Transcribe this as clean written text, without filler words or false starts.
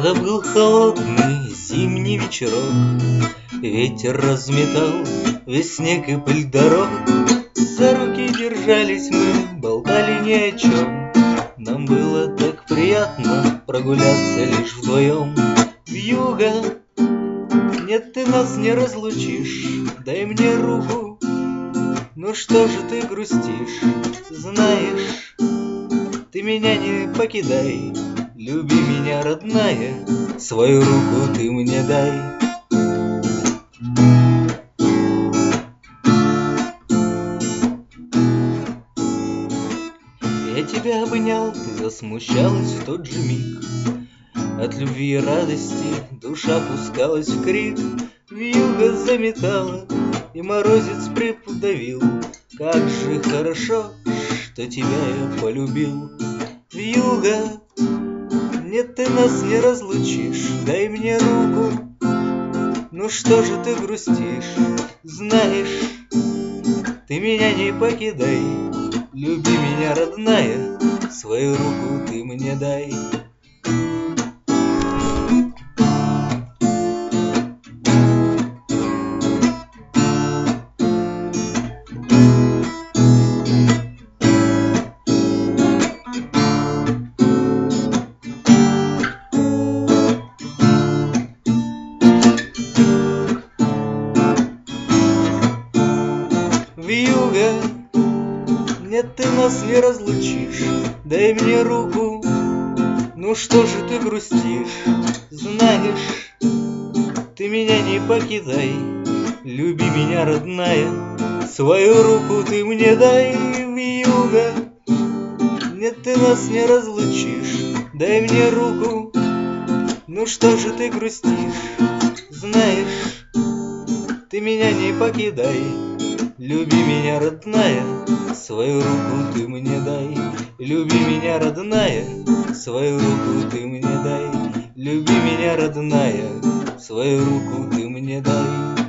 Когда был холодный зимний вечерок, ветер разметал весь снег и пыль дорог. За руки держались мы, болтали ни о чем. Нам было так приятно прогуляться лишь вдвоем. Вьюга, нет, ты нас не разлучишь, дай мне руку. Ну что же ты грустишь, знаешь, ты меня не покидай. Люби меня, родная, свою руку ты мне дай. Я тебя обнял, ты засмущалась в тот же миг. От любви и радости душа пускалась в крик. Вьюга заметала, и морозец придавил. Как же хорошо, что тебя я полюбил. Вьюга, нет, ты нас не разлучишь, дай мне руку. Ну что же ты грустишь, знаешь, ты меня не покидай. Люби меня, родная, свою руку ты мне дай. Вьюга, нет, ты нас не разлучишь, дай мне руку. Ну что же ты грустишь, знаешь, ты меня не покидай. Люби меня, родная, свою руку ты мне дай. Вьюга, нет, ты нас не разлучишь, дай мне руку. Ну что же ты грустишь, знаешь, ты меня не покидай. Люби меня, родная, свою руку ты мне дай. Люби меня, родная, свою руку ты мне дай. Люби меня, родная, свою руку ты мне дай.